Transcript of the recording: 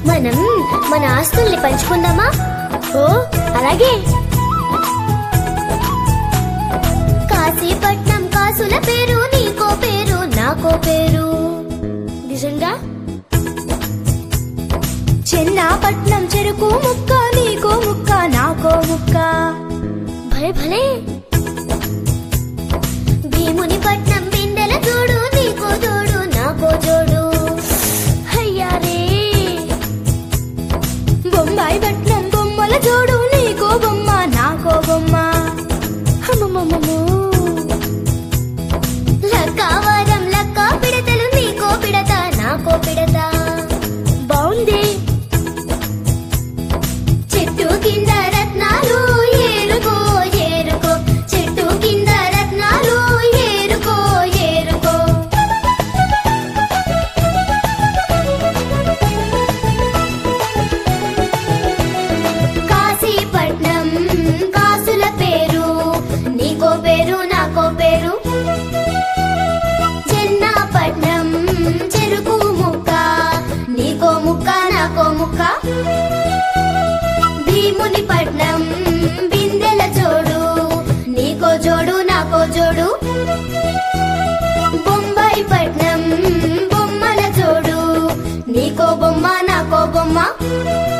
మనం మన ఆస్తుల్ని పంచుకుందామా? ఓ అలాగే. కాశీపట్నం కాసుల పేరు, నీకో పేరు నాకో పేరు. నిజంగా? చెన్నాపట్నం చెరుకు ముక్క, నీకో ముక్క నాకో ముక్క. భలే భలే. భీముని పట్నం బిందెల జోడు, నీకో జోడు నాకో జోడు. హయ్యారే. బొంబాయి పట్నం బొమ్మల జోడు, నీకో బొమ్మ నాకో బొమ్మ. హమ్మమ్మమ్మో. లక్కావారం లక్కా పిడతలు, నీకో పిడత నాకో పిడత. బావుంది. చెట్టు కింద రత్నాలు ఏరుకో ఏరుకో, చెట్టు కింద రత్నాలు ఏరుకో ఏరుకో. కాశీపట్నం కాసుల పేరు, నీకో పేరు నాకో పేరు. చెన్నాపట్నం చెరుకు ముక్క, నీకో ముక్క నాకో ముక్క. భీముని పట్నం బిందెల జోడు, నీకో జోడు నాకో జోడు. బొంబాయి పట్నం బొమ్మల జోడు, నీకో బొమ్మ నాకో బొమ్మ.